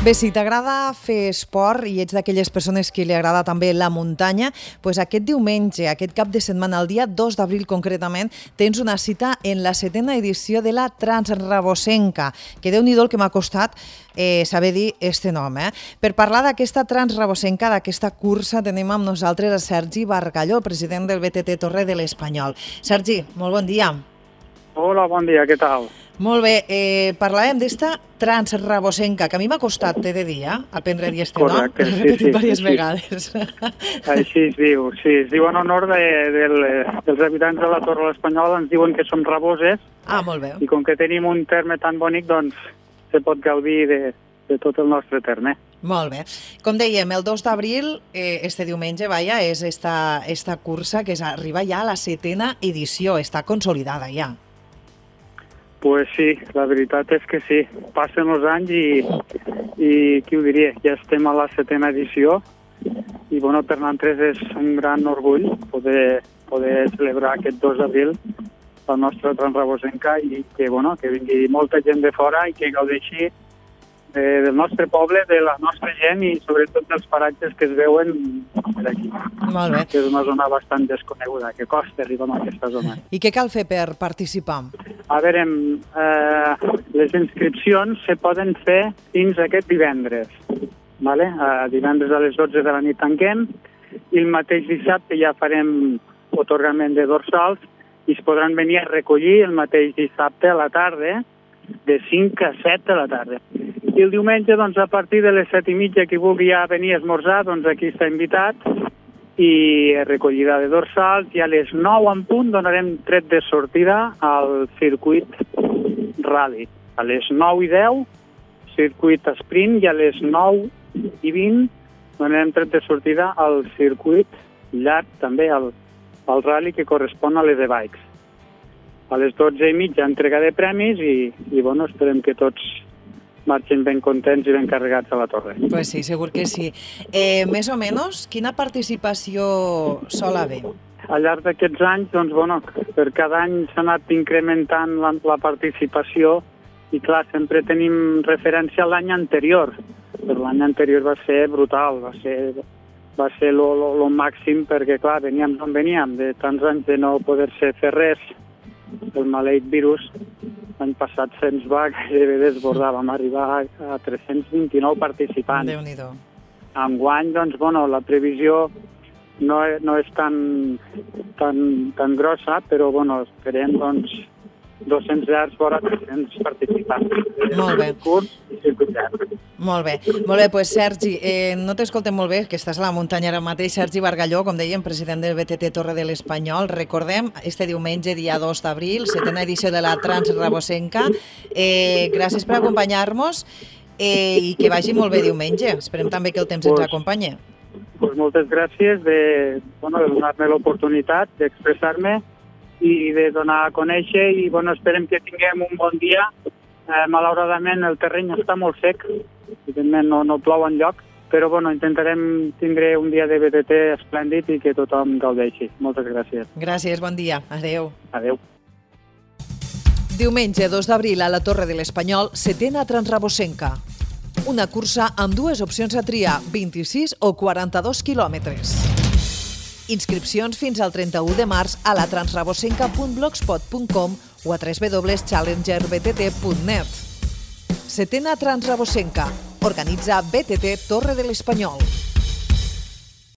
Bé, si t'agrada fer esport i ets d'aquelles persones que li agrada també la muntanya, doncs aquest diumenge, aquest cap de setmana, el dia 2 d'abril concretament, tens una cita en la 7a edició de la Transrabosenca, que Déu-n'hi-do el que m'ha costat saber dir este nom. Per parlar d'aquesta Transrabosenca, d'aquesta cursa, tenim amb nosaltres a Sergi Bargalló, president del BTT Torre de l'Espanyol. Sergi, molt bon dia. Hola, bon dia, què tal? Molt bé, parlàvem d'esta Transrabosenca, que a mi m'ha costat, t'he de dir, aprendre a dir este nom. Correcte, l'he repetit diverses vegades. Així es diu, sí, es diu en honor dels habitants de la Torre de l'Espanyol, ens diuen que som raboses. Ah, molt bé. I com que tenim un terme tan bonic, doncs se pot gaudir de tot el nostre terme. Molt bé. Com dèiem, el 2 d'abril, este diumenge, és esta cursa que arriba ja a la 7a edició, està consolidada ja. Pues sí, la veritat és que sí. Passen els anys i qui ho diria, ja estem a la 7a edició i bueno, per nosaltres és un gran orgull poder celebrar aquest 2 d'abril la nostra Transrabosenca i que vingui molta gent de fora i que gaudeixi del nostre poble, de la nostra gent i sobretot dels paratges que es veuen per aquí. Molt bé. Que és una zona bastant desconeguda, que costa arribar a aquesta zona. I què cal fer per participar? A veure, les inscripcions se poden fer fins aquest divendres. Vale? Divendres a les 12 de la nit tanquem i el mateix dissabte ja farem atorgament de dorsals i es podran venir a recollir el mateix dissabte a la tarda de 5 a 7 de la tarda. I el diumenge, doncs, a partir de les 7:30, qui vulgui ja venir a esmorzar, doncs aquí està invitat i recollida de dorsals i a les 9 en punt donarem tret de sortida al circuit rally. A les 9:10, circuit sprint i a les 9:20 donarem tret de sortida al circuit llarg, també al rally que correspon a les e-bikes. A les 12:30 entrega de premis i esperem que tots marxin ben contents i ben carregats a la torre. Pues sí, segur que sí. Més o menys, quina participació sol haver? Al llarg d'aquests anys, per cada any s'ha anat incrementant la participació i, clar, sempre tenim referència a l'any anterior. Però l'any anterior va ser brutal, va ser lo màxim perquè, clar, veníem d'on veníem, de tants anys de no poder-se fer res, el maleït virus. L'any passat se'ns va gairebé desbordar, vam arribar a 329 participants. Déu-n'hi-do. Enguany, la previsió no és tan grossa, però esperem 200 llargs vora 300 participants. Molt bé. Curs i circuit llarg. Molt bé, doncs Sergi, no t'escoltem molt bé, que estàs a la muntanya ara mateix. Sergi Bargalló, com dèiem, president del BTT Torre de l'Espanyol. Recordem, este diumenge, dia 2 d'abril, 7a edició de la Transrabosenca. Gràcies per acompanyar-nos i que vagi molt bé diumenge. Esperem també que el temps ens acompanyi. Moltes gràcies de donar-me l'oportunitat d'expressar-me i de donar a conèixer i esperem que tinguem un bon dia. Malauradament el terreny està molt sec, evidentment no plou enlloc, però intentarem tindre un dia de BTT esplèndid i que tothom gaudeixi. Moltes gràcies. Gràcies, bon dia. Adéu. Adéu. Diumenge 2 d'abril a la Torre de l'Espanyol, 7a Transrabosenca. Una cursa amb dues opcions a triar, 26 o 42 quilòmetres. Inscripcions fins al 31 de març a la transrabosenca.blogspot.com o a www.challengerbtt.net. 7a Transrabosenca. Organitza BTT Torre de l'Espanyol.